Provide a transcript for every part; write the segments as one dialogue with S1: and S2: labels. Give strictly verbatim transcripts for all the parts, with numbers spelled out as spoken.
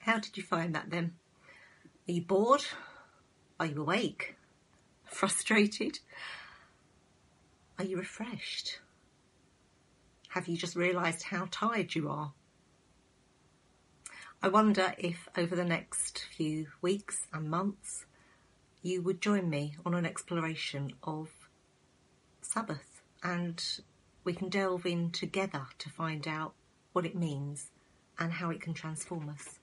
S1: How did you find that then? Are you bored? Are you awake? Frustrated? Are you refreshed? Have you just realised how tired you are? I wonder if over the next few weeks and months you would join me on an exploration of Sabbath, and we can delve in together to find out what it means and how it can transform us.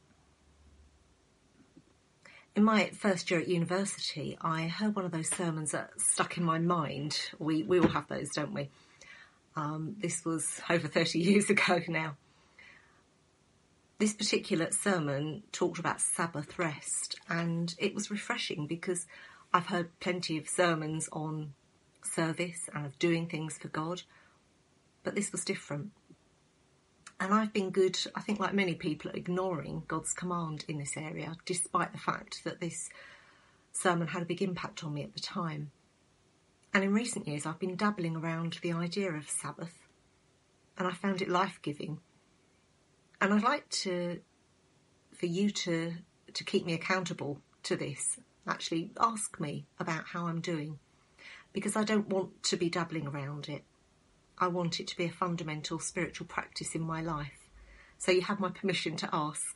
S1: In my first year at university, I heard one of those sermons that stuck in my mind. We, we all have those, don't we? Um, this was over thirty years ago now. This particular sermon talked about Sabbath rest, and it was refreshing because I've heard plenty of sermons on service and of doing things for God, but this was different. And I've been good, I think like many people, at ignoring God's command in this area, despite the fact that this sermon had a big impact on me at the time. And in recent years, I've been dabbling around the idea of Sabbath, and I found it life-giving. And I'd like to, for you to, to keep me accountable to this, actually ask me about how I'm doing, because I don't want to be dabbling around it. I want it to be a fundamental spiritual practice in my life. So you have my permission to ask.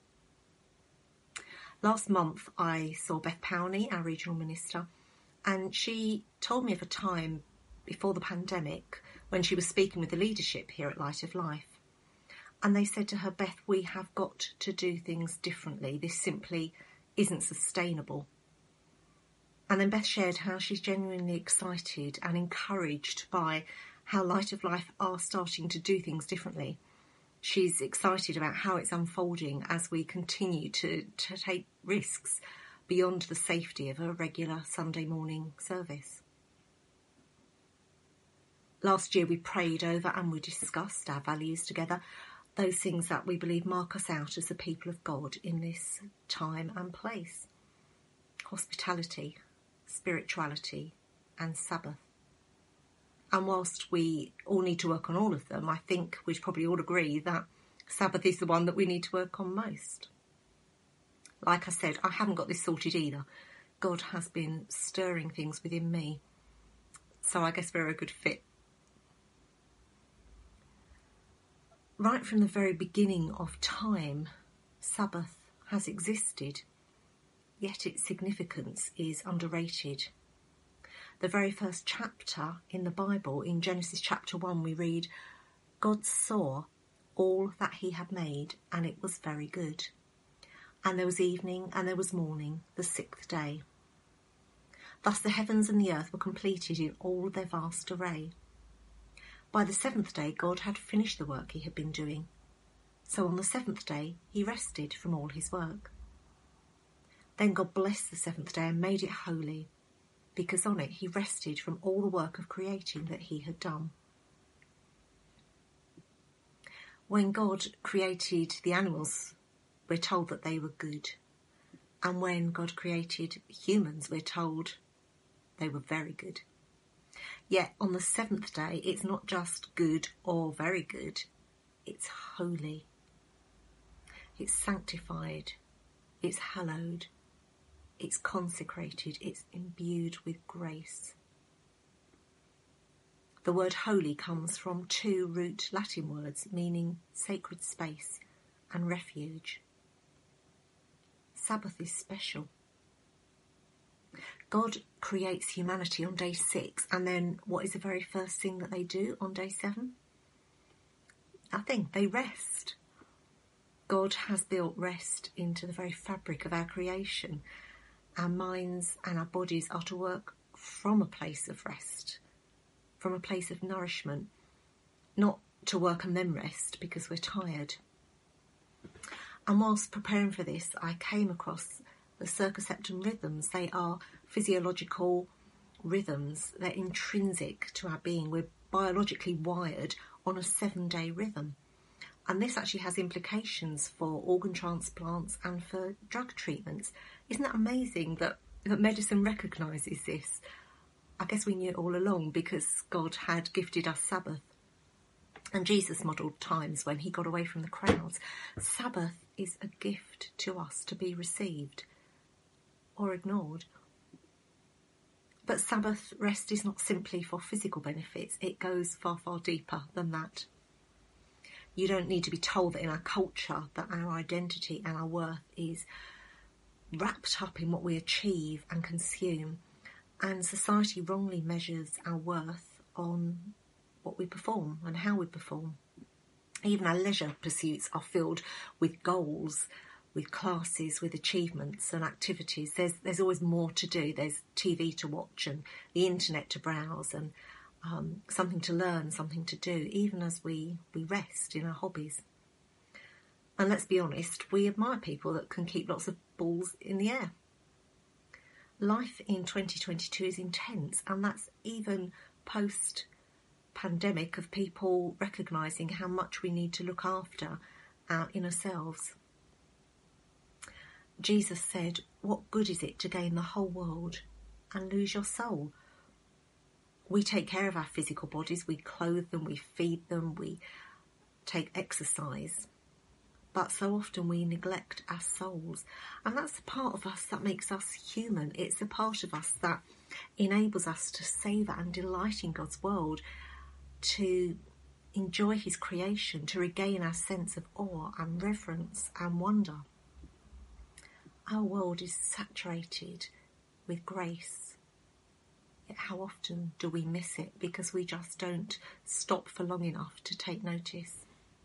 S1: Last month I saw Beth Powney, our regional minister, and she told me of a time before the pandemic when she was speaking with the leadership here at Light of Life. And they said to her, Beth, we have got to do things differently. This simply isn't sustainable. And then Beth shared how she's genuinely excited and encouraged by how Light of Life are starting to do things differently. She's excited about how it's unfolding as we continue to, to take risks beyond the safety of a regular Sunday morning service. Last year we prayed over and we discussed our values together, those things that we believe mark us out as the people of God in this time and place. Hospitality, spirituality and Sabbath. And whilst we all need to work on all of them, I think we'd probably all agree that Sabbath is the one that we need to work on most. Like I said, I haven't got this sorted either. God has been stirring things within me. So I guess we're a good fit. Right from the very beginning of time, Sabbath has existed, yet its significance is underrated. The very first chapter in the Bible, in Genesis chapter one, we read, God saw all that he had made, and it was very good. And there was evening, and there was morning, the sixth day. Thus the heavens and the earth were completed in all their vast array. By the seventh day, God had finished the work he had been doing. So on the seventh day, he rested from all his work. Then God blessed the seventh day and made it holy, because on it he rested from all the work of creating that he had done. When God created the animals, we're told that they were good. And when God created humans, we're told they were very good. Yet on the seventh day, it's not just good or very good, it's holy. It's sanctified, it's hallowed, it's consecrated, it's imbued with grace. The word holy comes from two root Latin words meaning sacred space and refuge. Sabbath is special. God creates humanity on day six, and then what is the very first thing that they do on day seven? Nothing, they rest. God has built rest into the very fabric of our creation. Our minds and our bodies are to work from a place of rest, from a place of nourishment, not to work and then rest because we're tired. And whilst preparing for this, I came across the circumception rhythms. They are physiological rhythms. They're intrinsic to our being. We're biologically wired on a seven-day rhythm. And this actually has implications for organ transplants and for drug treatments. Isn't that amazing that, that medicine recognises this? I guess we knew it all along because God had gifted us Sabbath. And Jesus modelled times when he got away from the crowds. Sabbath is a gift to us to be received or ignored. But Sabbath rest is not simply for physical benefits. It goes far, far deeper than that. You don't need to be told that in our culture that our identity and our worth is wrapped up in what we achieve and consume. And society wrongly measures our worth on what we perform and how we perform. Even our leisure pursuits are filled with goals, with classes, with achievements and activities. There's there's always more to do. There's T V to watch and the internet to browse and um, something to learn, something to do, even as we, we rest in our hobbies. And let's be honest, we admire people that can keep lots of balls in the air. Life in twenty twenty-two is intense, and that's even post-pandemic of people recognising how much we need to look after our inner selves. Jesus said, "What good is it to gain the whole world and lose your soul?" We take care of our physical bodies, we clothe them, we feed them, we take exercise. But so often we neglect our souls. And that's the part of us that makes us human. It's the part of us that enables us to savour and delight in God's world, to enjoy his creation, to regain our sense of awe and reverence and wonder. Our world is saturated with grace. Yet how often do we miss it because we just don't stop for long enough to take notice?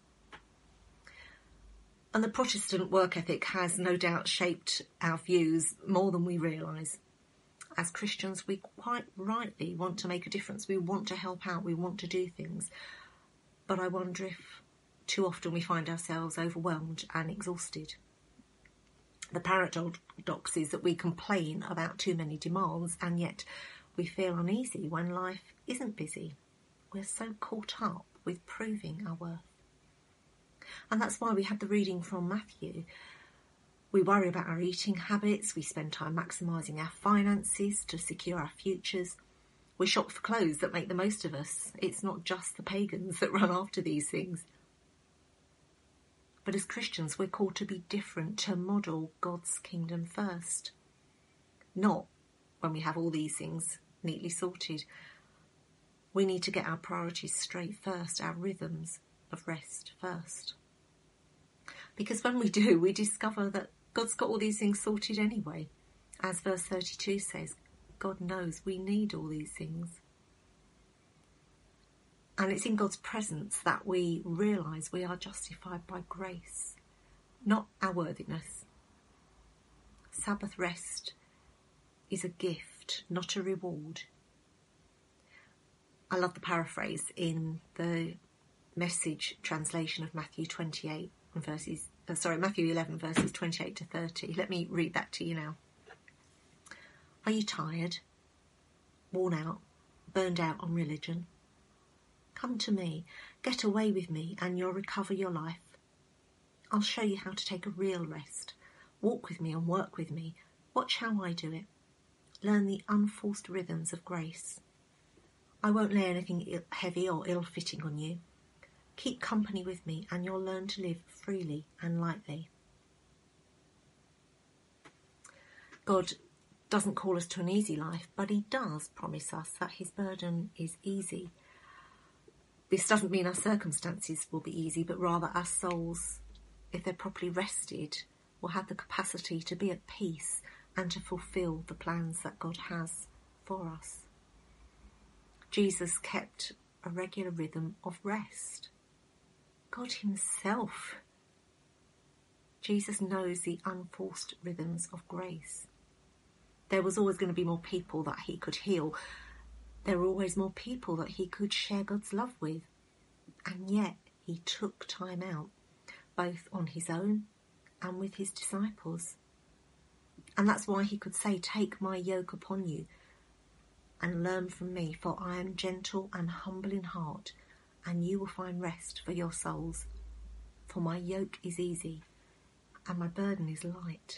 S1: And the Protestant work ethic has no doubt shaped our views more than we realise. As Christians, we quite rightly want to make a difference. We want to help out. We want to do things. But I wonder if too often we find ourselves overwhelmed and exhausted. The paradox is that we complain about too many demands, and yet we feel uneasy when life isn't busy. We're so caught up with proving our worth. And that's why we had the reading from Matthew. We worry about our eating habits. We spend time maximising our finances to secure our futures. We shop for clothes that make the most of us. It's not just the pagans that run after these things. But as Christians, we're called to be different, to model God's kingdom first. Not when we have all these things neatly sorted. We need to get our priorities straight first, our rhythms of rest first. Because when we do, we discover that God's got all these things sorted anyway. As verse thirty-two says, God knows we need all these things. And it's in God's presence that we realise we are justified by grace, not our worthiness. Sabbath rest is a gift, not a reward. I love the paraphrase in the Message translation of Matthew twenty-eight verses, uh, sorry, Matthew eleven verses twenty-eight to thirty. Let me read that to you now. Are you tired, worn out, burned out on religion? Come to me, get away with me, and you'll recover your life. I'll show you how to take a real rest. Walk with me and work with me. Watch how I do it. Learn the unforced rhythms of grace. I won't lay anything heavy or ill-fitting on you. Keep company with me and you'll learn to live freely and lightly. God doesn't call us to an easy life, but he does promise us that his burden is easy. This doesn't mean our circumstances will be easy, but rather our souls, if they're properly rested, will have the capacity to be at peace and to fulfil the plans that God has for us. Jesus kept a regular rhythm of rest. God himself. Jesus knows the unforced rhythms of grace. There was always going to be more people that he could heal. There were always more people that he could share God's love with. And yet he took time out, both on his own and with his disciples. And that's why he could say, take my yoke upon you and learn from me, for I am gentle and humble in heart, and you will find rest for your souls. For my yoke is easy and my burden is light.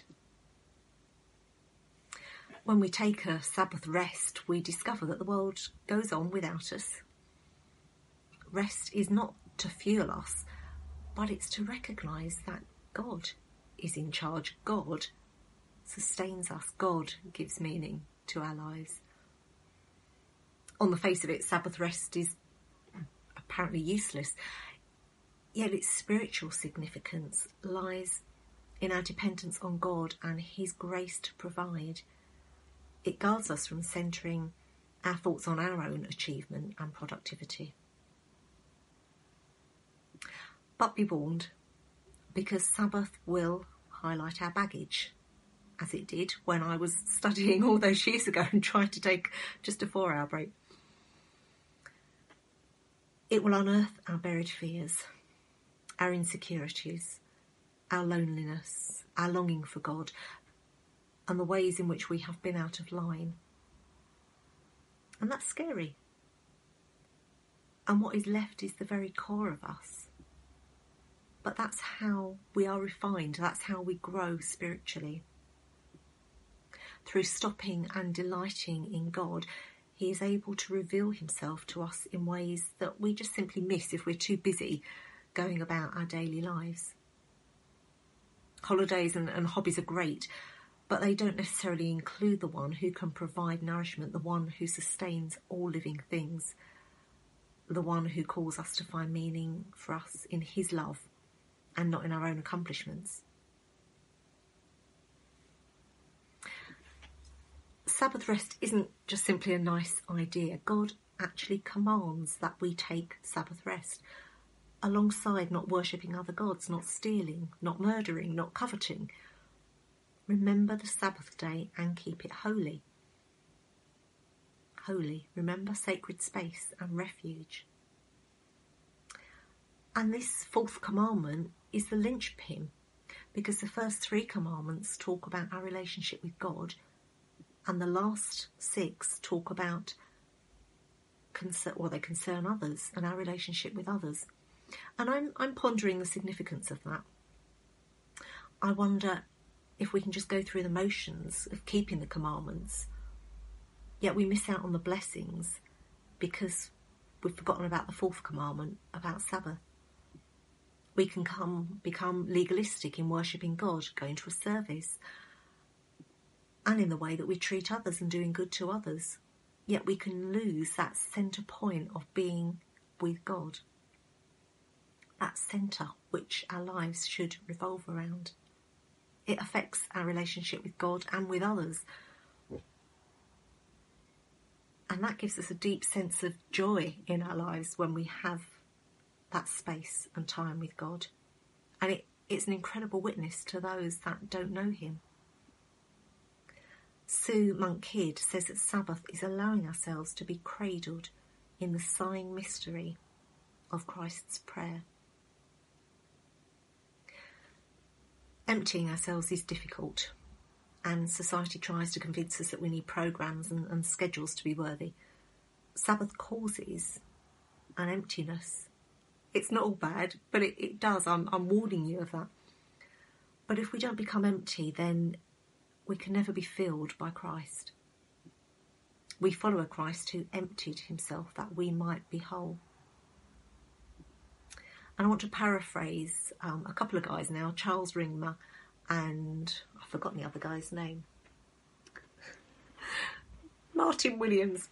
S1: When we take a Sabbath rest, we discover that the world goes on without us. Rest is not to fuel us, but it's to recognise that God is in charge. God sustains us. God gives meaning to our lives. On the face of it, Sabbath rest is apparently useless, yet its spiritual significance lies in our dependence on God and his grace to provide. It guards us from centering our thoughts on our own achievement and productivity. But be warned, because Sabbath will highlight our baggage, as it did when I was studying all those years ago and tried to take just a four-hour break. It will unearth our buried fears, our insecurities, our loneliness, our longing for God, and the ways in which we have been out of line. And that's scary. And what is left is the very core of us. But that's how we are refined. That's how we grow spiritually. Through stopping and delighting in God, he is able to reveal himself to us in ways that we just simply miss if we're too busy going about our daily lives. Holidays and, and hobbies are great, but they don't necessarily include the one who can provide nourishment, the one who sustains all living things, the one who calls us to find meaning for us in his love and not in our own accomplishments. Sabbath rest isn't just simply a nice idea. God actually commands that we take Sabbath rest, alongside not worshipping other gods, not stealing, not murdering, not coveting. Remember the Sabbath day and keep it holy. Holy, remember sacred space and refuge. And this fourth commandment is the linchpin, because the first three commandments talk about our relationship with God, and the last six talk about, concern, well, they concern others and our relationship with others. And I'm, I'm pondering the significance of that. I wonder if we can just go through the motions of keeping the commandments, yet we miss out on the blessings because we've forgotten about the fourth commandment, about Sabbath. We can come become legalistic in worshipping God, going to a service, and in the way that we treat others and doing good to others. Yet we can lose that centre point of being with God, that centre which our lives should revolve around. It affects our relationship with God and with others. And that gives us a deep sense of joy in our lives when we have that space and time with God. And it, it's an incredible witness to those that don't know him. Sue Monk Kidd says that Sabbath is allowing ourselves to be cradled in the sighing mystery of Christ's prayer. Emptying ourselves is difficult, and society tries to convince us that we need programmes and, and schedules to be worthy. Sabbath causes an emptiness. It's not all bad, but it, it does. I'm, I'm warning you of that. But if we don't become empty, then we can never be filled by Christ. We follow a Christ who emptied himself that we might be whole. And I want to paraphrase um, a couple of guys now, Charles Ringmer and I've forgotten the other guy's name. Martin Williams.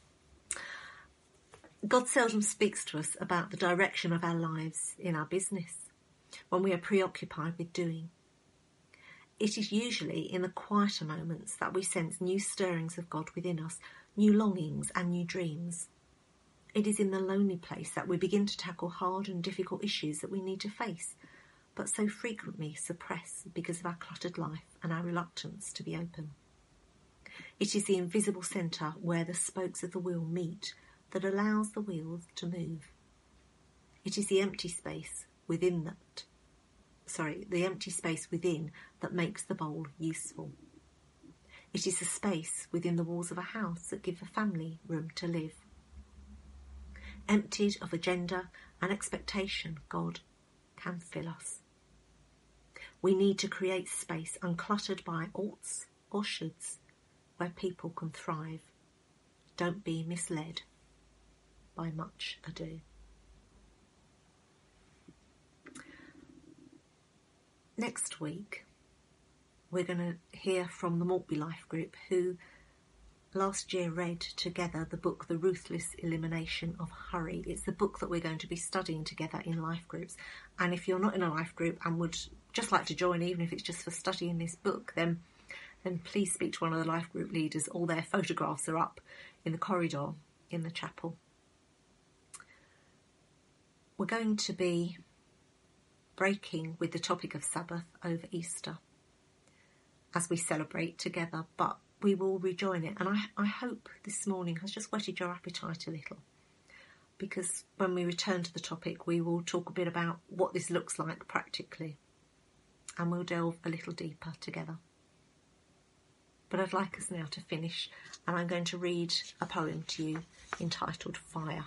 S1: God seldom speaks to us about the direction of our lives in our business when we are preoccupied with doing. It is usually in the quieter moments that we sense new stirrings of God within us, new longings and new dreams. It is in the lonely place that we begin to tackle hard and difficult issues that we need to face, but so frequently suppress because of our cluttered life and our reluctance to be open. It is the invisible centre where the spokes of the wheel meet that allows the wheels to move. It is the empty space within that, sorry, the empty space within that makes the bowl useful. It is the space within the walls of a house that give a family room to live. Emptied of agenda and expectation, God can fill us. We need to create space uncluttered by oughts or shoulds, where people can thrive. Don't be misled by much ado. next week we're going to hear from the Maltby Life Group, who last year read together the book The Ruthless Elimination of Hurry. It's the book that we're going to be studying together in life groups. And if you're not in a life group and would just like to join, even if it's just for studying this book, then then please speak to one of the life group leaders. All their photographs are up in the corridor in the chapel. We're going to be breaking with the topic of Sabbath over Easter as we celebrate together, but we will rejoin it. And I, I hope this morning has just whetted your appetite a little, because when we return to the topic, we will talk a bit about what this looks like practically, and we'll delve a little deeper together. But I'd like us now to finish, and I'm going to read a poem to you entitled Fire.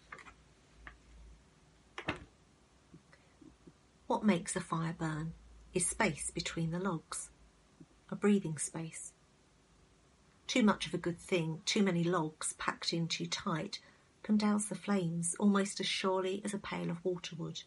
S1: What makes a fire burn is space between the logs, a breathing space. Too much of a good thing, too many logs packed in too tight, can douse the flames almost as surely as a pail of water would.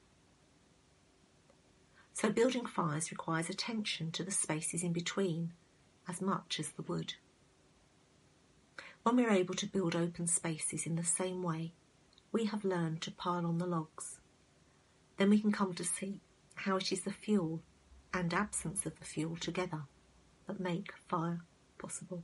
S1: So building fires requires attention to the spaces in between, as much as the wood. When we're able to build open spaces in the same way, we have learned to pile on the logs. Then we can come to see how it is the fuel and absence of the fuel together that make fire possible.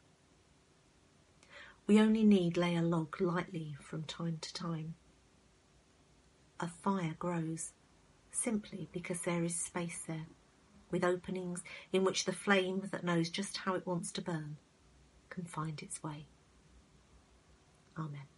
S1: We only need lay a log lightly from time to time. A fire grows simply because there is space there, with openings in which the flame that knows just how it wants to burn can find its way. Amen.